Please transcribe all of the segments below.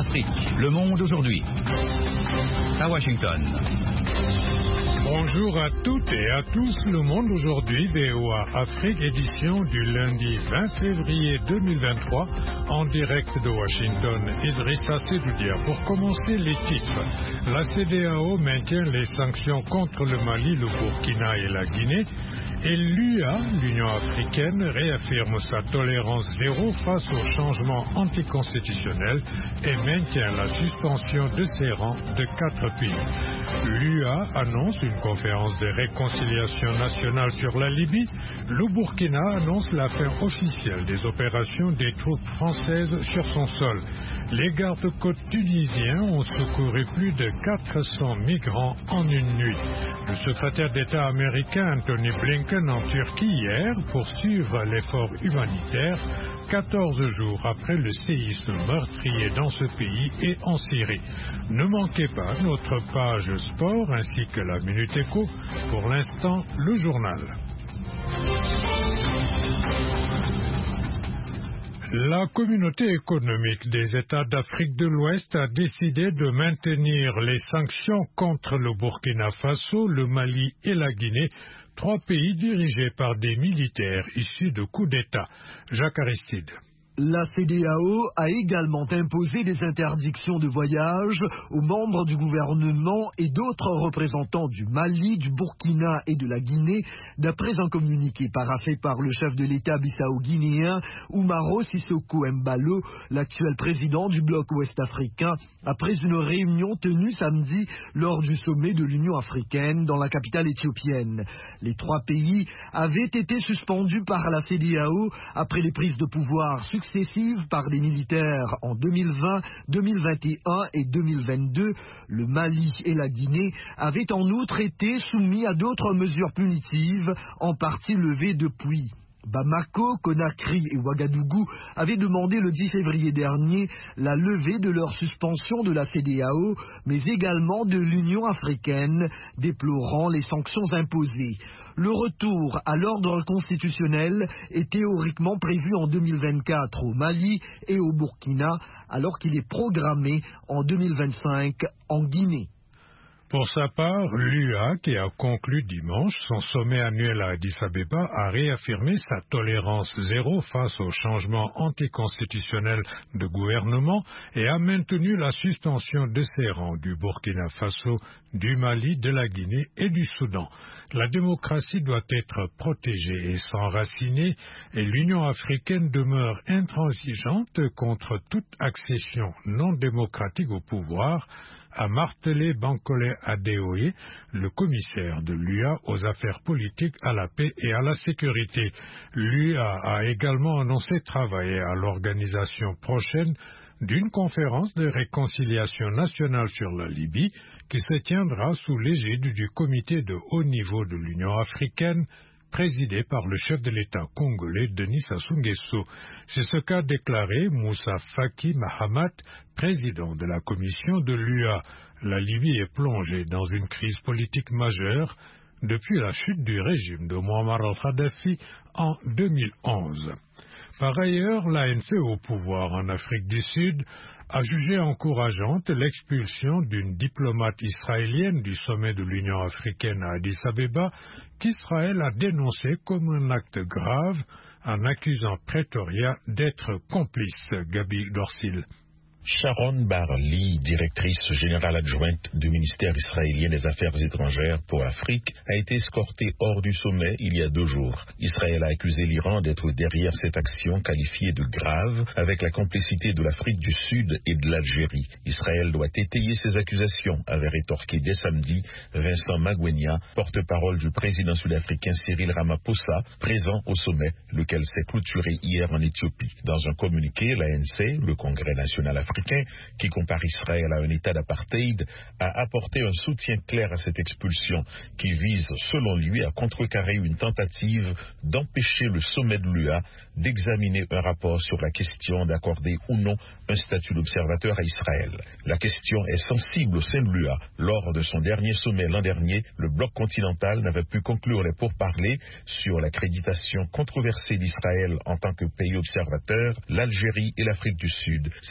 Afrique, le monde aujourd'hui. À Washington. Bonjour à toutes et à tous, le monde aujourd'hui, VOA Afrique, édition du lundi 20 février 2023, en direct de Washington. Idrissa Sedoudia. Pour commencer, les titres. La CEDEAO maintient les sanctions contre le Mali, le Burkina et la Guinée. Et l'UA, l'Union africaine, réaffirme sa tolérance zéro face au changement anticonstitutionnel et maintient la suspension de ses rangs de 4 pays. L'UA annonce une conférence de réconciliation nationale sur la Libye. Le Burkina annonce la fin officielle des opérations des troupes françaises sur son sol. Les gardes-côtes tunisiens ont secouru plus de 400 migrants en une nuit. Le secrétaire d'État américain Anthony Blinken en Turquie hier pour suivre l'effort humanitaire 14 jours après le séisme meurtrier dans ce pays et en Syrie. Ne manquez pas notre page sport ainsi que la Minute Éco. Pour l'instant, le journal. La communauté économique des États d'Afrique de l'Ouest a décidé de maintenir les sanctions contre le Burkina Faso, le Mali et la Guinée, 3 pays dirigés par des militaires issus de coups d'État. Jacques Aristide. La CEDEAO a également imposé des interdictions de voyage aux membres du gouvernement et d'autres représentants du Mali, du Burkina et de la Guinée, d'après un communiqué paraphé par le chef de l'État bissau-guinéen, Umaro Sissoko Embalo, l'actuel président du bloc ouest-africain, après une réunion tenue samedi lors du sommet de l'Union africaine dans la capitale éthiopienne. Les 3 pays avaient été suspendus par la CEDEAO après les prises de pouvoir successives par des militaires en 2020, 2021 et 2022, le Mali et la Guinée avaient en outre été soumis à d'autres mesures punitives, en partie levées depuis. Bamako, Conakry et Ouagadougou avaient demandé le 10 février dernier la levée de leur suspension de la CEDEAO, mais également de l'Union africaine, déplorant les sanctions imposées. Le retour à l'ordre constitutionnel est théoriquement prévu en 2024 au Mali et au Burkina, alors qu'il est programmé en 2025 en Guinée. Pour sa part, l'UA, qui a conclu dimanche son sommet annuel à Addis Abeba, a réaffirmé sa tolérance zéro face au changement anticonstitutionnel de gouvernement et a maintenu la suspension de ses rangs du Burkina Faso, du Mali, de la Guinée et du Soudan. La démocratie doit être protégée et s'enraciner et l'Union africaine demeure intransigeante contre toute accession non démocratique au pouvoir, a martelé Bankole Adeoye, le commissaire de l'UA aux affaires politiques, à la paix et à la sécurité. L'UA a également annoncé travailler à l'organisation prochaine d'une conférence de réconciliation nationale sur la Libye qui se tiendra sous l'égide du comité de haut niveau de l'Union africaine, présidé par le chef de l'État congolais Denis Sassou Nguesso. C'est ce qu'a déclaré Moussa Faki Mahamat, président de la commission de l'UA. La Libye est plongée dans une crise politique majeure depuis la chute du régime de Muammar al-Kadhafi en 2011. Par ailleurs, l'ANC au pouvoir en Afrique du Sud a jugé encourageante l'expulsion d'une diplomate israélienne du sommet de l'Union africaine à Addis Abeba, qu'Israël a dénoncé comme un acte grave en accusant Pretoria d'être complice. Gabi Dorsil. Sharon Bar-Lee, directrice générale adjointe du ministère israélien des Affaires étrangères pour l'Afrique, a été escortée hors du sommet il y a 2 jours. Israël a accusé l'Iran d'être derrière cette action qualifiée de grave, avec la complicité de l'Afrique du Sud et de l'Algérie. Israël doit étayer ces accusations, avait rétorqué dès samedi Vincent Magwenya, porte-parole du président sud-africain Cyril Ramaphosa, présent au sommet, lequel s'est clôturé hier en Éthiopie. Dans un communiqué, l'ANC, le Congrès national africain, qui compare Israël à un état d'apartheid, a apporté un soutien clair à cette expulsion qui vise, selon lui, à contrecarrer une tentative d'empêcher le sommet de l'UA d'examiner un rapport sur la question d'accorder ou non un statut d'observateur à Israël. La question est sensible au sein de l'UA. Lors de son dernier sommet l'an dernier, le bloc continental n'avait pu conclure les pourparlers sur l'accréditation controversée d'Israël en tant que pays observateur, l'Algérie et l'Afrique du Sud s'y étant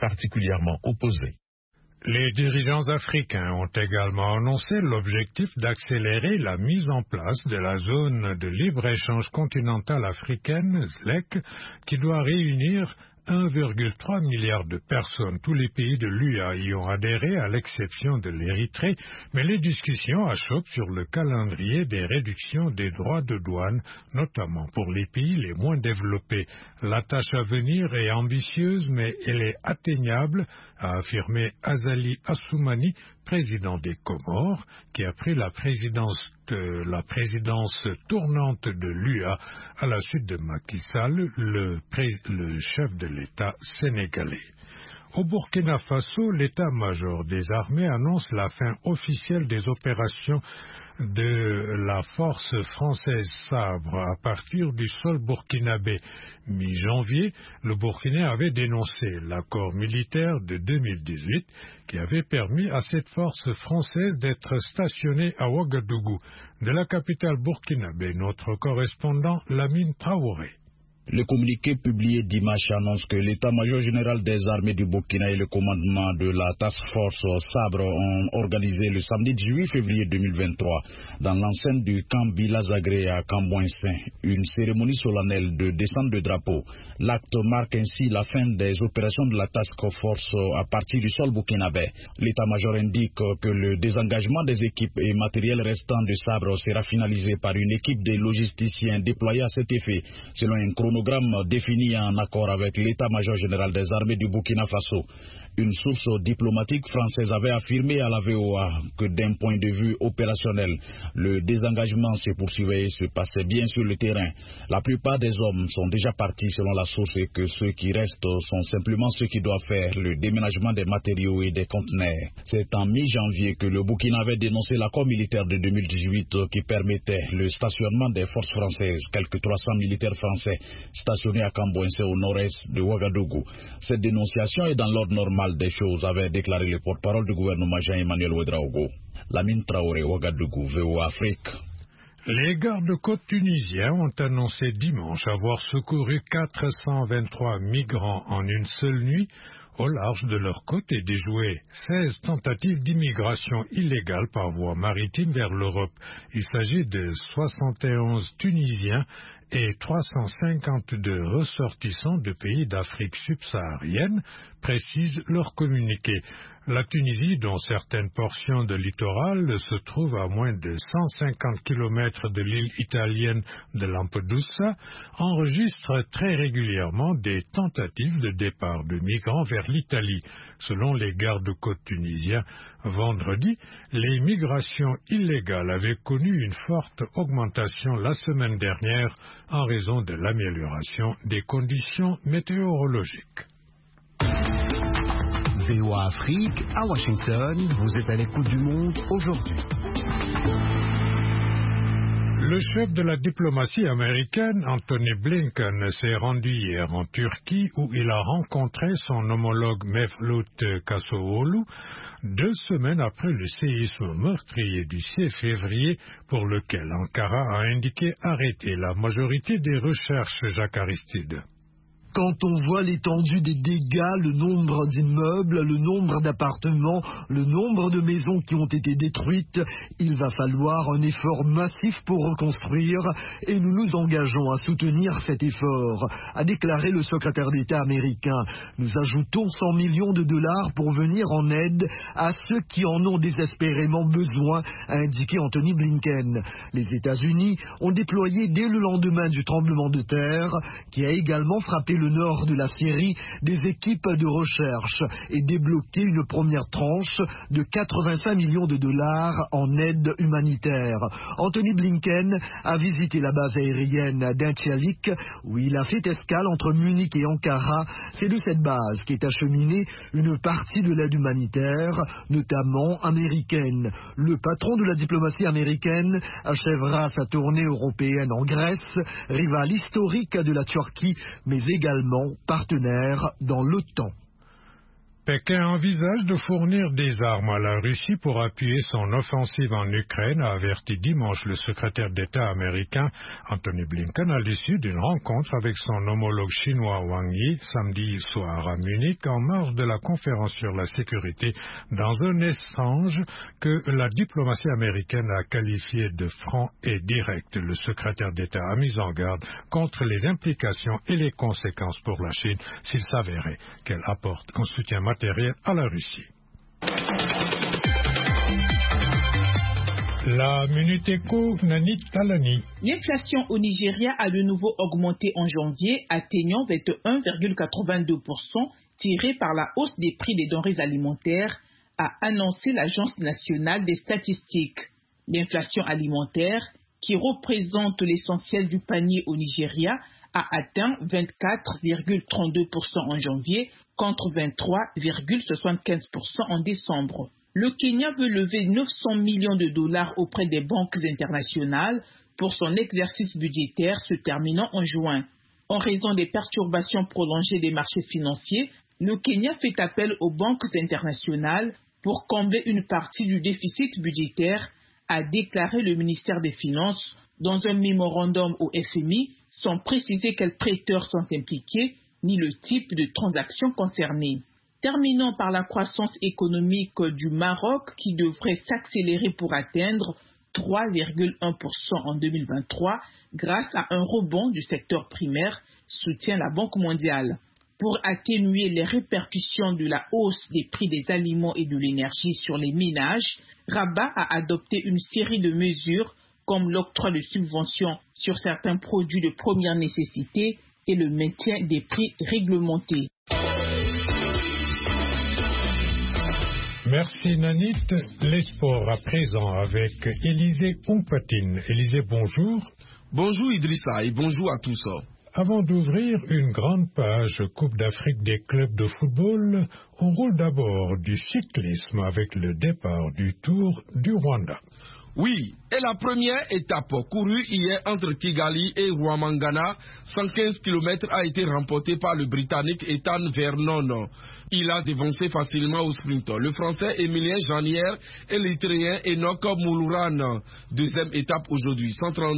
particulièrement opposés. Les dirigeants africains ont également annoncé l'objectif d'accélérer la mise en place de la zone de libre-échange continentale africaine, ZLEC, qui doit réunir 1,3 milliard de personnes. Tous les pays de l'UA y ont adhéré, à l'exception de l'Érythrée, mais les discussions achoppent sur le calendrier des réductions des droits de douane, notamment pour les pays les moins développés. La tâche à venir est ambitieuse, mais elle est atteignable, a affirmé Azali Assoumani, président des Comores, qui a pris la présidence tournante de l'UA à la suite de Macky Sall, le chef de l'État sénégalais. Au Burkina Faso, l'état-major des armées annonce la fin officielle des opérations de la force française Sabre à partir du sol burkinabé. Mi-janvier, le Burkina avait dénoncé l'accord militaire de 2018 qui avait permis à cette force française d'être stationnée à Ouagadougou. De la capitale burkinabé, notre correspondant Lamine Traoré. Le communiqué publié dimanche annonce que l'état-major général des armées du Burkina et le commandement de la task force Sabre ont organisé le samedi 18 février 2023 dans l'enceinte du camp Bilazagré à Camboinsin une cérémonie solennelle de descente de drapeau. L'acte marque ainsi la fin des opérations de la task force à partir du sol burkinabé. L'état-major indique que le désengagement des équipes et matériels restants de Sabre sera finalisé par une équipe de logisticiens déployés à cet effet, selon un chronogramme défini en accord avec l'état-major général des armées du Burkina Faso. Une source diplomatique française avait affirmé à la VOA que d'un point de vue opérationnel, le désengagement se poursuivait et se passait bien sur le terrain. La plupart des hommes sont déjà partis selon la source et que ceux qui restent sont simplement ceux qui doivent faire le déménagement des matériaux et des conteneurs. C'est en mi-janvier que le Burkina avait dénoncé l'accord militaire de 2018 qui permettait le stationnement des forces françaises, quelques 300 militaires français stationnés à Camboinsin au nord-est de Ouagadougou. Cette dénonciation est dans l'ordre normal des choses, avait déclaré le porte-parole du gouvernement Jean-Emmanuel Ouedraogo. Lamine Traoré, Ouagadougou, VOA Afrique. Les gardes-côtes tunisiens ont annoncé dimanche avoir secouru 423 migrants en une seule nuit au large de leur côte et déjoué 16 tentatives d'immigration illégale par voie maritime vers l'Europe. Il s'agit de 71 Tunisiens et 352 ressortissants de pays d'Afrique subsaharienne, précise leur communiqué. La Tunisie, dont certaines portions de littoral se trouvent à moins de 150 km de l'île italienne de Lampedusa, enregistre très régulièrement des tentatives de départ de migrants vers l'Italie. Selon les gardes-côtes tunisiens, vendredi, les migrations illégales avaient connu une forte augmentation la semaine dernière en raison de l'amélioration des conditions météorologiques. VOA Afrique, à Washington, vous êtes à l'écoute du monde aujourd'hui. Le chef de la diplomatie américaine, Anthony Blinken, s'est rendu hier en Turquie où il a rencontré son homologue Mevlut Cavusoglu 2 semaines après le séisme meurtrier du 6 février pour lequel Ankara a indiqué arrêter la majorité des recherches. Jacques Aristide. Quand on voit l'étendue des dégâts, le nombre d'immeubles, le nombre d'appartements, le nombre de maisons qui ont été détruites, il va falloir un effort massif pour reconstruire et nous nous engageons à soutenir cet effort, a déclaré le secrétaire d'État américain. Nous ajoutons 100 millions de dollars pour venir en aide à ceux qui en ont désespérément besoin, a indiqué Anthony Blinken. Les États-Unis ont déployé dès le lendemain du tremblement de terre, qui a également frappé le nord de la Syrie, des équipes de recherche et débloqué une première tranche de 85 millions de dollars en aide humanitaire. Anthony Blinken a visité la base aérienne d'Inchalik où il a fait escale entre Munich et Ankara. C'est de cette base qu'est acheminée une partie de l'aide humanitaire, notamment américaine. Le patron de la diplomatie américaine achèvera sa tournée européenne en Grèce, rivale historique de la Turquie, mais également partenaire dans l'OTAN. Pékin envisage de fournir des armes à la Russie pour appuyer son offensive en Ukraine, a averti dimanche le secrétaire d'État américain Anthony Blinken à l'issue d'une rencontre avec son homologue chinois Wang Yi samedi soir à Munich en marge de la conférence sur la sécurité, dans un échange que la diplomatie américaine a qualifié de franc et direct. Le secrétaire d'État a mis en garde contre les implications et les conséquences pour la Chine s'il s'avérait qu'elle apporte un soutien matériel à la Russie. La Minute Éco, Nani Talani. L'inflation au Nigeria a de nouveau augmenté en janvier, atteignant 21,82%, tirée par la hausse des prix des denrées alimentaires, a annoncé l'Agence nationale des statistiques. L'inflation alimentaire, qui représente l'essentiel du panier au Nigeria, a atteint 24,32% en janvier, contre 23,75% en décembre. Le Kenya veut lever 900 millions de dollars auprès des banques internationales pour son exercice budgétaire se terminant en juin. En raison des perturbations prolongées des marchés financiers, le Kenya fait appel aux banques internationales pour combler une partie du déficit budgétaire, a déclaré le ministère des Finances dans un mémorandum au FMI, sans préciser quels prêteurs sont impliqués ni le type de transactions concernées. Terminons par la croissance économique du Maroc qui devrait s'accélérer pour atteindre 3,1% en 2023 grâce à un rebond du secteur primaire, soutient la Banque mondiale. Pour atténuer les répercussions de la hausse des prix des aliments et de l'énergie sur les ménages, Rabat a adopté une série de mesures comme l'octroi de subventions sur certains produits de première nécessité et le maintien des prix réglementés. Merci Nanit. Les sports à présent avec Élisée Ompatine. Élisée, bonjour. Bonjour Idrissa et bonjour à tous. Avant d'ouvrir une grande page Coupe d'Afrique des clubs de football, on roule d'abord du cyclisme avec le départ du Tour du Rwanda. Oui, et la première étape courue hier entre Kigali et Rwamangana, 115 km, a été remportée par le Britannique Ethan Vernon. Il a dévancé facilement au sprint le Français Emilien Janière et l'Italien Enoch Moulouran. Deuxième étape aujourd'hui,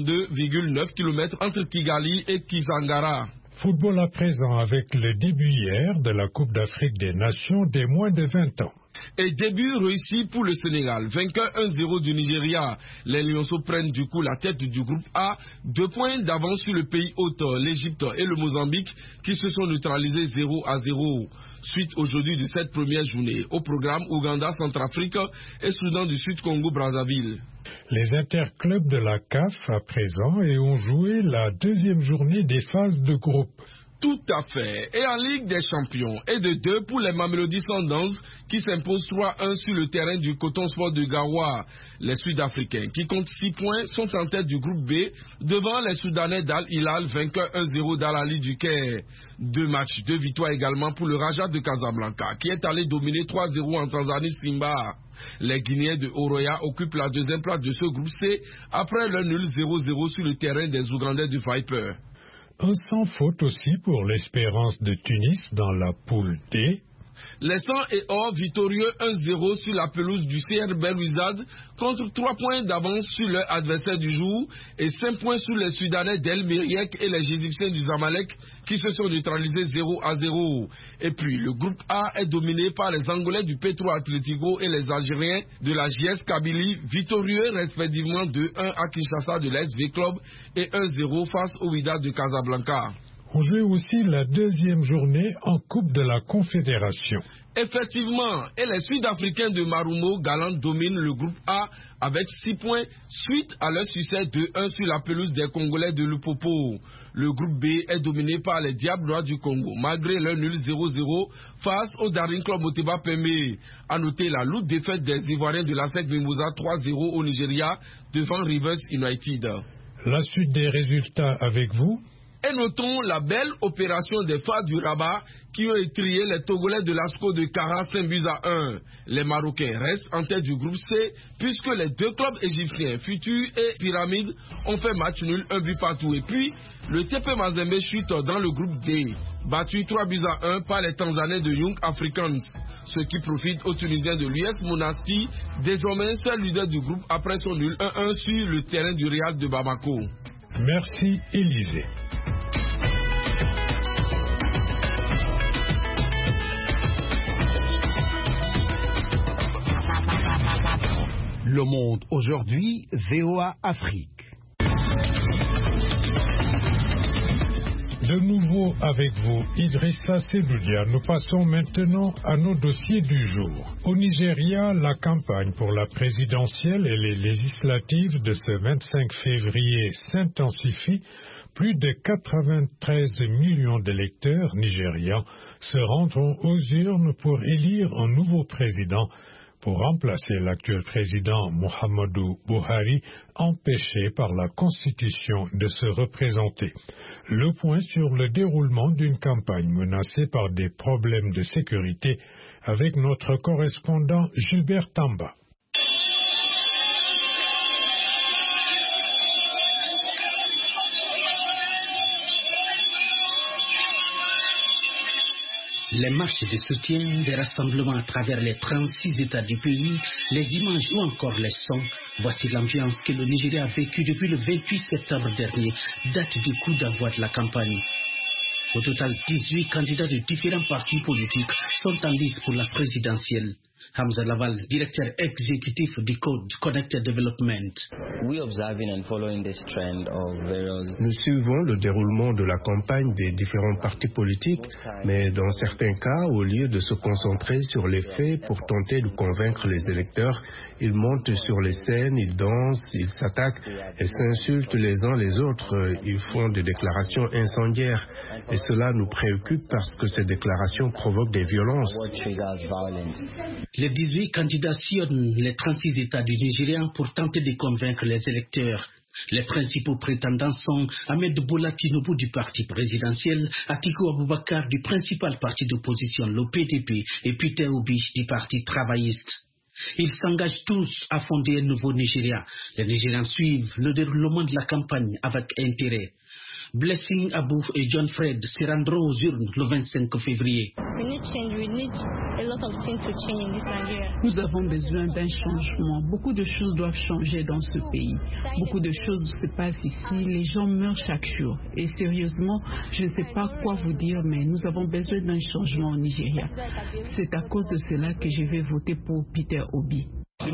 132,9 km entre Kigali et Kisangara. Football à présent avec le début hier de la Coupe d'Afrique des Nations des moins de 20 ans. Et début réussi pour le Sénégal. Vainqueur 1-0 du Nigeria. Les Lionceaux prennent du coup la tête du groupe A. 2 points d'avance sur le pays hôte, l'Égypte et le Mozambique, qui se sont neutralisés 0-0. Suite aujourd'hui de cette première journée. Au programme Ouganda, Centrafrique et Soudan du Sud, Congo-Brazzaville. Les interclubs de la CAF à présent et ont joué la deuxième journée des phases de groupe. Tout à fait. Et en Ligue des Champions, et de 2 pour les Mamelody Sundowns qui s'imposent 3-1 sur le terrain du Coton Sport de Garoua. Les Sud-Africains qui comptent 6 points sont en tête du groupe B devant les Soudanais d'Al Hilal, vainqueur 1-0 d'Al-Ali du Caire. 2 matchs, 2 victoires également pour le Raja de Casablanca qui est allé dominer 3-0 en Tanzanie Simba. Les Guinéens de Oroya occupent la deuxième place de ce groupe C après le nul 0-0 sur le terrain des Ougandais du Viper. Un sans faute aussi pour l'Espérance de Tunis dans la poule D. Les 100 et or victorieux 1-0 sur la pelouse du CR Belouizdad contre 3 points d'avance sur leur adversaire du jour et 5 points sur les Soudanais d'El Meriek et les Égyptiens du Zamalek qui se sont neutralisés 0-0. Et puis le groupe A est dominé par les Angolais du Petro Atlético et les Algériens de la JS Kabylie, victorieux respectivement 2-1 à Kinshasa de l'SV Club et 1-0 face au Wydad de Casablanca. On jouait aussi la deuxième journée en Coupe de la Confédération. Effectivement, et les Sud-Africains de Marumo Galant dominent le groupe A avec 6 points suite à leur succès 2-1 sur la pelouse des Congolais de Lupopo. Le groupe B est dominé par les Diables Noirs du Congo, malgré leur nul 0-0 face au Daring Club Moteba Pembe. A noter la lourde défaite des Ivoiriens de la SEC Mimosa 3-0 au Nigeria devant Rivers United. La suite des résultats avec vous. Et notons la belle opération des Phares du Rabat qui ont étrié les Togolais de l'ASCO de Kara 5-1. Les Marocains restent en tête du groupe C puisque les deux clubs égyptiens, Futur et Pyramide, ont fait match nul 1 but partout. Et puis, le TP Mazembe chute dans le groupe D, battu 3-1 par les Tanzaniens de Young Africans. Ce qui profite aux Tunisiens de l'US Monastir, désormais seul leader du groupe après son nul 1-1 sur le terrain du Real de Bamako. Merci Élisée. Le Monde aujourd'hui, VOA Afrique. De nouveau avec vous, Idrissa Seloudia. Nous passons maintenant à nos dossiers du jour. Au Nigeria, la campagne pour la présidentielle et les législatives de ce 25 février s'intensifie. Plus de 93 millions d'électeurs nigérians se rendront aux urnes pour élire un nouveau président pour remplacer l'actuel président Muhammadu Buhari, empêché par la Constitution de se représenter. Le point sur le déroulement d'une campagne menacée par des problèmes de sécurité avec notre correspondant Gilbert Tamba. Les marches de soutien, des rassemblements à travers les 36 États du pays, les images ou encore les sons, voici l'ambiance que le Nigeria a vécue depuis le 28 septembre dernier, date du coup d'envoi de la campagne. Au total, 18 candidats de différents partis politiques sont en lice pour la présidentielle. Hamza Laval, directeur exécutif du Code Connected Development. Nous suivons le déroulement de la campagne des différents partis politiques, mais dans certains cas, au lieu de se concentrer sur les faits pour tenter de convaincre les électeurs, ils montent sur les scènes, ils dansent, ils s'attaquent et s'insultent les uns les autres. Ils font des déclarations incendiaires et cela nous préoccupe parce que ces déclarations provoquent des violences. Les 18 candidats sillonnent les 36 États du Nigeria pour tenter de convaincre les électeurs. Les principaux prétendants sont Ahmed Bola Tinubu du parti présidentiel, Atiku Abubakar du principal parti d'opposition, le PDP, et Peter Obi du parti travailliste. Ils s'engagent tous à fonder un nouveau Nigeria. Les Nigérians suivent le déroulement de la campagne avec intérêt. Blessing Abou et John Fred se rendront aux urnes le 25 février. Nous avons besoin d'un changement. Beaucoup de choses doivent changer dans ce pays. Beaucoup de choses se passent ici. Les gens meurent chaque jour. Et sérieusement, je ne sais pas quoi vous dire, mais nous avons besoin d'un changement au Nigeria. C'est à cause de cela que je vais voter pour Peter Obi.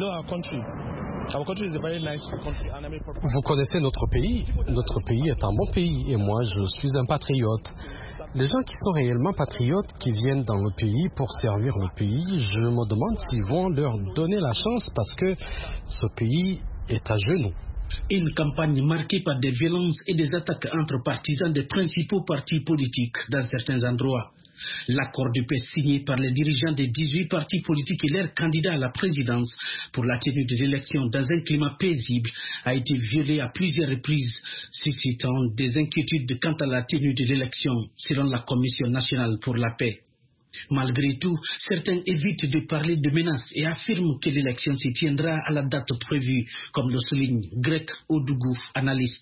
Vous connaissez notre pays. Notre pays est un bon pays et moi je suis un patriote. Les gens qui sont réellement patriotes, qui viennent dans le pays pour servir le pays, je me demande s'ils vont leur donner la chance parce que ce pays est à genoux. Une campagne marquée par des violences et des attaques entre partisans des principaux partis politiques dans certains endroits. L'accord de paix signé par les dirigeants des 18 partis politiques et leurs candidats à la présidence pour la tenue de l'élection dans un climat paisible a été violé à plusieurs reprises, suscitant des inquiétudes quant à la tenue de l'élection, selon la Commission nationale pour la paix. Malgré tout, certains évitent de parler de menaces et affirment que l'élection se tiendra à la date prévue, comme le souligne Greg Odougou, analyste.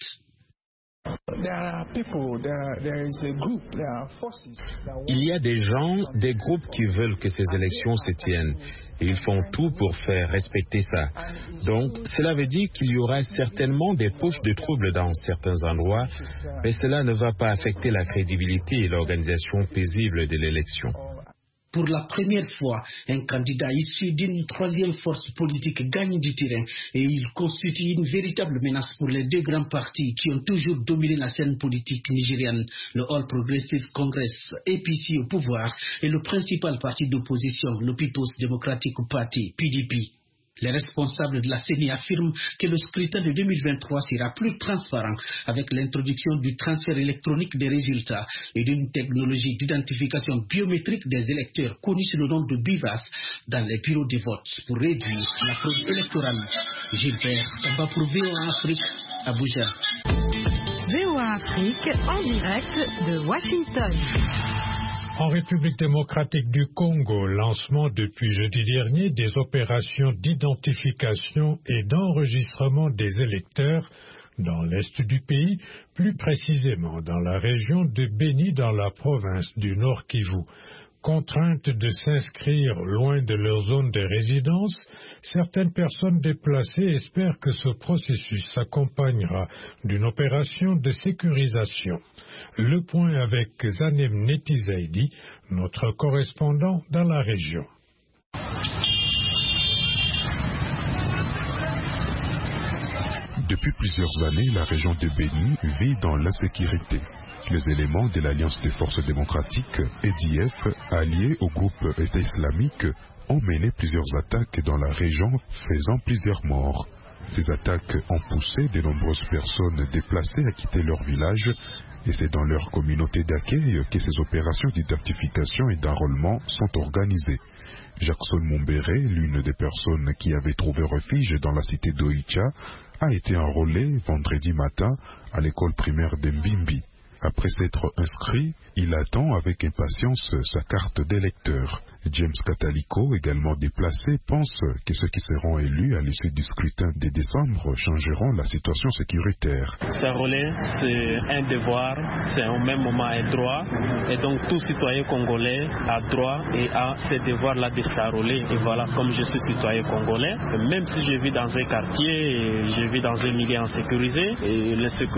Il y a des gens, des groupes qui veulent que ces élections se tiennent. Et ils font tout pour faire respecter ça. Donc, cela veut dire qu'il y aura certainement des poches de troubles dans certains endroits, mais cela ne va pas affecter la crédibilité et l'organisation paisible de l'élection. Pour la première fois, un candidat issu d'une troisième force politique gagne du terrain et il constitue une véritable menace pour les deux grands partis qui ont toujours dominé la scène politique nigériane, le All Progressive Congress, APC au pouvoir, et le principal parti d'opposition, le People's Democratic Party, PDP. Les responsables de la CENI affirment que le scrutin de 2023 sera plus transparent avec l'introduction du transfert électronique des résultats et d'une technologie d'identification biométrique des électeurs connue sous le nom de BIVAS dans les bureaux de vote pour réduire la fraude électorale. Gilbert, ça va pour VOA Afrique, Abuja. VOA Afrique, en direct de Washington. En République démocratique du Congo, lancement depuis jeudi dernier des opérations d'identification et d'enregistrement des électeurs dans l'est du pays, plus précisément dans la région de Béni dans la province du Nord Kivu. Contraintes de s'inscrire loin de leur zone de résidence, certaines personnes déplacées espèrent que ce processus s'accompagnera d'une opération de sécurisation. Le point avec Zanem Netizaidi, notre correspondant dans la région. Depuis plusieurs années, la région de Béni vit dans l'insécurité. Les éléments de l'Alliance des forces démocratiques, EDF, alliés au groupe État islamique, ont mené plusieurs attaques dans la région, faisant plusieurs morts. Ces attaques ont poussé de nombreuses personnes déplacées à quitter leur village, et c'est dans leur communauté d'accueil que ces opérations d'identification et d'enrôlement sont organisées. Jackson Mumbere, l'une des personnes qui avait trouvé refuge dans la cité d'Oicha, a été enrôlée vendredi matin à l'école primaire d'Mbimbi. Après s'être inscrit, il attend avec impatience sa carte d'électeur. James Catalico, également déplacé, pense que ceux qui seront élus à l'issue du scrutin de décembre changeront la situation sécuritaire. S'enrôler, c'est un devoir, c'est au même moment un droit. Et donc tout citoyen congolais a droit et a ce devoir-là de s'enrôler. Et voilà, comme je suis citoyen congolais, même si je vis dans un quartier, je vis dans un milieu insécurisé, et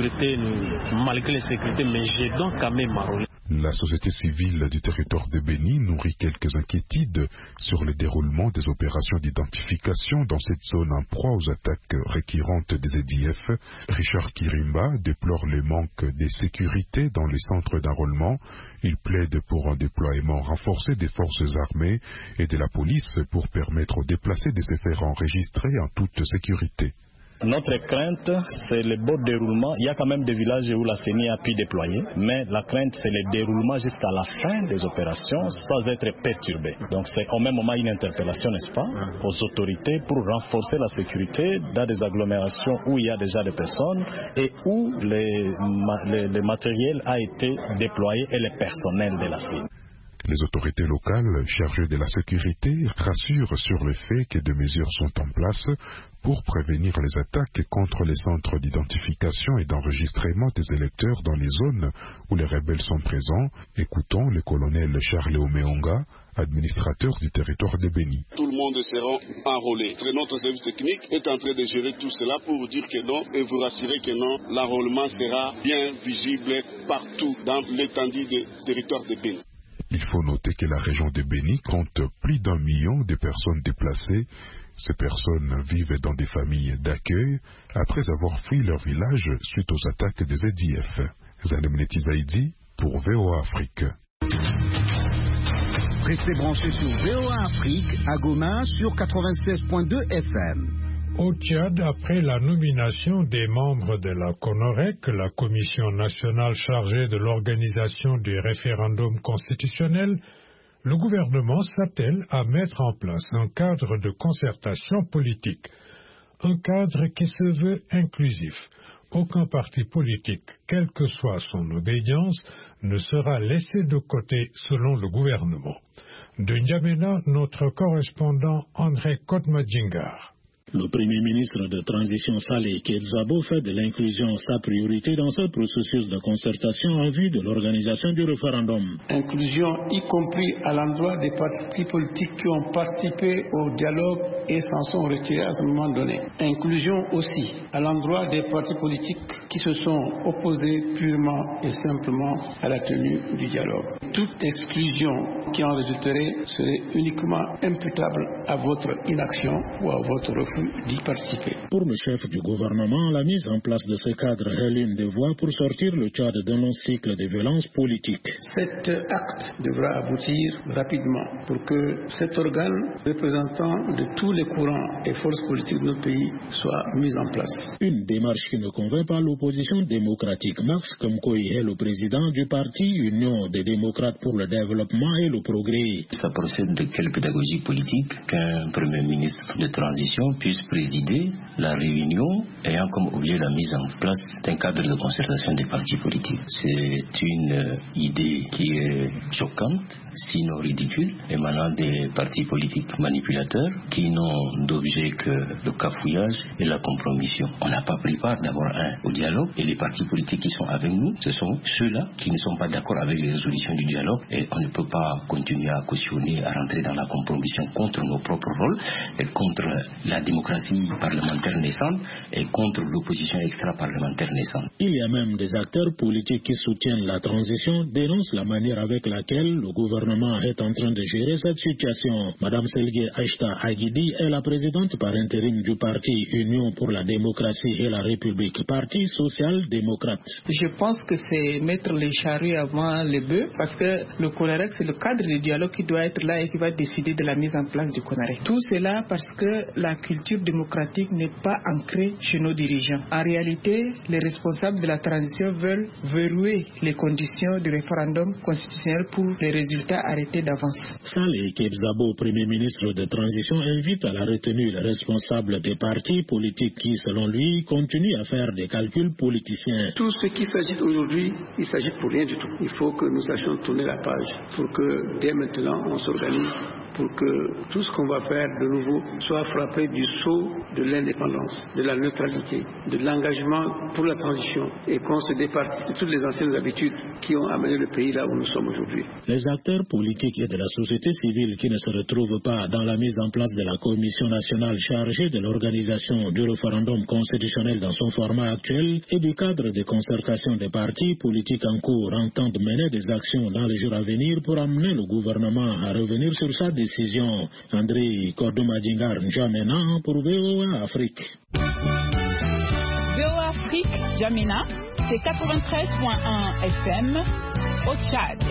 malgré les sécurités, mais j'ai donc quand même enrôlé. La société civile du territoire de Béni nourrit quelques inquiétudes sur le déroulement des opérations d'identification dans cette zone en proie aux attaques récurrentes des EDF. Richard Kirimba déplore le manque de sécurité dans les centres d'enrôlement. Il plaide pour un déploiement renforcé des forces armées et de la police pour permettre aux déplacés de se faire enregistrer en toute sécurité. Notre crainte, c'est le bon déroulement. Il y a quand même des villages où la CENI a pu déployer, mais la crainte, c'est le déroulement jusqu'à la fin des opérations sans être perturbé. Donc c'est au même moment une interpellation, n'est-ce pas, aux autorités pour renforcer la sécurité dans des agglomérations où il y a déjà des personnes et où le matériel a été déployé et le personnel de la CENI. Les autorités locales chargées de la sécurité rassurent sur le fait que des mesures sont en place pour prévenir les attaques contre les centres d'identification et d'enregistrement des électeurs dans les zones où les rebelles sont présents. Écoutons le colonel Charles Omeonga, administrateur du territoire de Béni. Tout le monde sera enrôlé. Notre service technique est en train de gérer tout cela pour dire que non et vous rassurer que non, l'enrôlement sera bien visible partout dans l'étendue du territoire de Béni. Il faut noter que la région de Béni compte plus d'1 million de personnes déplacées. Ces personnes vivent dans des familles d'accueil après avoir fui leur village suite aux attaques des EDF. Zanem Netizaidi pour VOA Afrique. Restez branchés sur VOA Afrique à Goma sur 96.2 FM. Au Tchad, après la nomination des membres de la CONOREC, la commission nationale chargée de l'organisation des référendums constitutionnels, le gouvernement s'attelle à mettre en place un cadre de concertation politique. Un cadre qui se veut inclusif. Aucun parti politique, quelle que soit son obédience, ne sera laissé de côté selon le gouvernement. De N'Djamena, notre correspondant André Kotmadjingar. Le Premier ministre de transition Saleh Kedzabo fait de l'inclusion sa priorité dans ce processus de concertation en vue de l'organisation du référendum. Inclusion y compris à l'endroit des partis politiques qui ont participé au dialogue et s'en sont retirés à un moment donné. Inclusion aussi à l'endroit des partis politiques qui se sont opposés purement et simplement à la tenue du dialogue. Toute exclusion qui en résulterait serait uniquement imputable à votre inaction ou à votre refus d'y participer. Pour le chef du gouvernement, la mise en place de ce cadre est l'une des voies pour sortir le Tchad d'un long cycle de violence politique. Cet acte devra aboutir rapidement pour que cet organe représentant de tous les courants et forces politiques de notre pays soit mis en place. Une démarche qui ne convainc pas l'opposition démocratique. Max Kamkoy est le président du parti Union des démocrates pour le développement et le progrès. Ça procède de quelle pédagogie politique qu'un premier ministre de transition puisse puisse présider la réunion ayant comme objet la mise en place d'un cadre de concertation des partis politiques. C'est une idée qui est choquante, sinon ridicule, émanant des partis politiques manipulateurs qui n'ont d'objet que le cafouillage et la compromission. On n'a pas pris part d'abord au dialogue et les partis politiques qui sont avec nous, ce sont ceux-là qui ne sont pas d'accord avec les résolutions du dialogue et on ne peut pas continuer à cautionner, à rentrer dans la compromission contre nos propres rôles et contre la démocratie parlementaire naissante et contre l'opposition extra-parlementaire naissante. Il y a même des acteurs politiques qui soutiennent la transition, dénoncent la manière avec laquelle le gouvernement est en train de gérer cette situation. Madame Selge Aïchta Aguidi est la présidente par intérim du parti Union pour la démocratie et la République, parti social-démocrate. Je pense que c'est mettre les charrues avant les bœufs parce que le CONAREC, c'est le cadre de dialogue qui doit être là et qui va décider de la mise en place du CONAREC. Tout cela parce que la culture démocratique n'est pas ancrée chez nos dirigeants. En réalité, les responsables de la transition veulent verrouiller les conditions du référendum constitutionnel pour les résultats arrêtés d'avance. Saleh Kebzabo, Premier ministre de transition, invite à la retenue les responsables des partis politiques qui, selon lui, continuent à faire des calculs politiciens. Tout ce qui s'agit aujourd'hui, il s'agit pour rien du tout. Il faut que nous sachions tourner la page pour que dès maintenant on s'organise pour que tout ce qu'on va faire de nouveau soit frappé du sceau de l'indépendance, de la neutralité, de l'engagement pour la transition et qu'on se départisse de toutes les anciennes habitudes qui ont amené le pays là où nous sommes aujourd'hui. Les acteurs politiques et de la société civile qui ne se retrouvent pas dans la mise en place de la Commission nationale chargée de l'organisation du référendum constitutionnel dans son format actuel et du cadre de concertation des partis politiques en cours entendent mener des actions dans les jours à venir pour amener le gouvernement à revenir sur sa décision. André Kordouma-Djingar N'Djamena pour VOA Afrique. VOA Afrique, N'Djamena, c'est 93.1 FM au Tchad.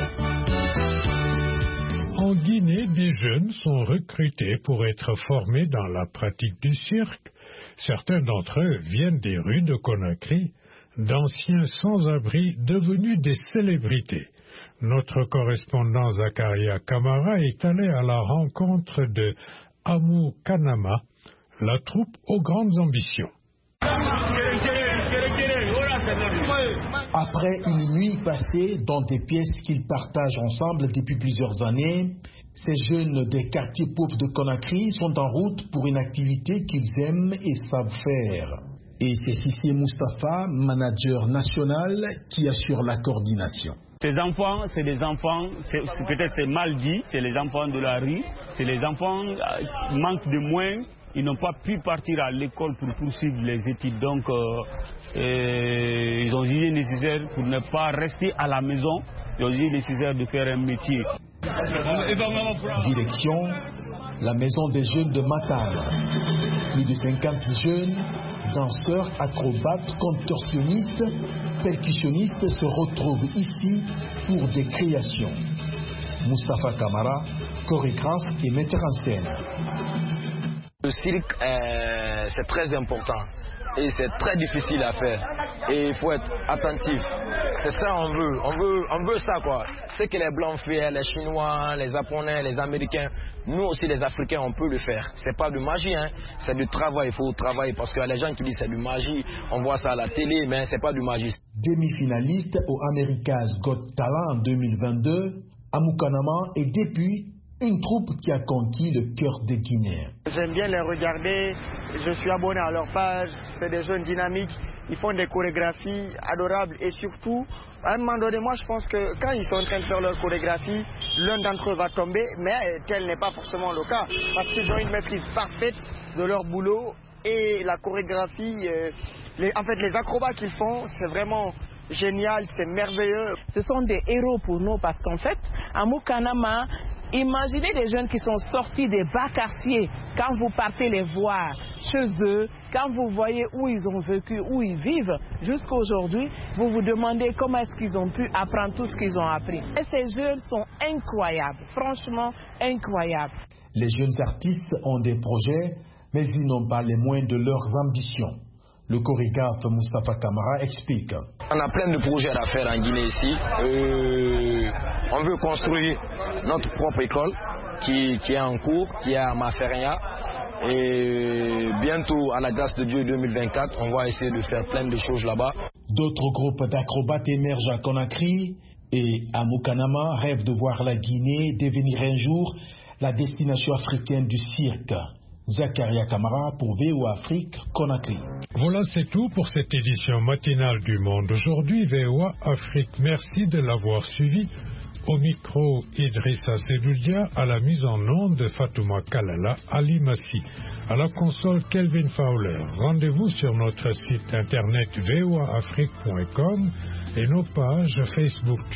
En Guinée, des jeunes sont recrutés pour être formés dans la pratique du cirque. Certains d'entre eux viennent des rues de Conakry, d'anciens sans-abri devenus des célébrités. Notre correspondant Zakaria Kamara est allé à la rencontre de Amou Kanama, la troupe aux grandes ambitions. Après une nuit passée dans des pièces qu'ils partagent ensemble depuis plusieurs années, ces jeunes des quartiers pauvres de Conakry sont en route pour une activité qu'ils aiment et savent faire. Et c'est Sissé Moustapha, manager national, qui assure la coordination. Ces enfants, c'est des enfants, peut-être c'est mal dit, c'est les enfants de la rue, c'est les enfants qui manquent de moyens, ils n'ont pas pu partir à l'école pour poursuivre les études, donc ils ont jugé nécessaire pour ne pas rester à la maison, ils ont jugé nécessaire de faire un métier. Direction, la maison des jeunes de Matam. Plus de 50 jeunes, danseurs, acrobates, contorsionnistes, percussionnistes se retrouvent ici pour des créations. Moustapha Kamara, chorégraphe et metteur en scène. Le cirque, c'est très important et c'est très difficile à faire et il faut être attentif. C'est ça on veut ça quoi. Ce que les Blancs font, les Chinois, les Japonais, les Américains, nous aussi les Africains on peut le faire. C'est pas de magie, hein. C'est du travail, il faut travailler parce que les gens qui disent c'est du magie, on voit ça à la télé mais c'est pas du magie. Demi-finaliste au America's Got Talent en 2022, Amou Kanama est depuis une troupe qui a conquis le cœur des Guinéens. J'aime bien les regarder, je suis abonné à leur page, c'est des jeunes dynamiques, ils font des chorégraphies adorables et surtout, à un moment donné, moi je pense que quand ils sont en train de faire leur chorégraphie, l'un d'entre eux va tomber, mais tel n'est pas forcément le cas, parce qu'ils ont une maîtrise parfaite de leur boulot et la chorégraphie, les acrobats qu'ils font, c'est vraiment génial, c'est merveilleux. Ce sont des héros pour nous parce qu'en fait, Amou Kanama, imaginez des jeunes qui sont sortis des bas quartiers, quand vous partez les voir chez eux, quand vous voyez où ils ont vécu, où ils vivent, jusqu'à aujourd'hui, vous vous demandez comment est-ce qu'ils ont pu apprendre tout ce qu'ils ont appris. Et ces jeunes sont incroyables, franchement incroyables. Les jeunes artistes ont des projets, mais ils n'ont pas les moyens de leurs ambitions. Le chorégraphe Moustapha Kamara explique. On a plein de projets à faire en Guinée ici. On veut construire notre propre école qui est en cours, qui est à Maferia. Et bientôt, à la grâce de Dieu 2024, on va essayer de faire plein de choses là-bas. D'autres groupes d'acrobates émergent à Conakry et à Mokanama rêvent de voir la Guinée devenir un jour la destination africaine du cirque. Zakaria Kamara pour VOA Afrique, Conakry. Voilà, c'est tout pour cette édition matinale du Monde aujourd'hui. VOA Afrique, merci de l'avoir suivi. Au micro, Idrissa Sedoudia, à la mise en onde de Fatouma Kalala Ali Massi. À la console, Kelvin Fowler. Rendez-vous sur notre site internet voaafrique.com et nos pages Facebook.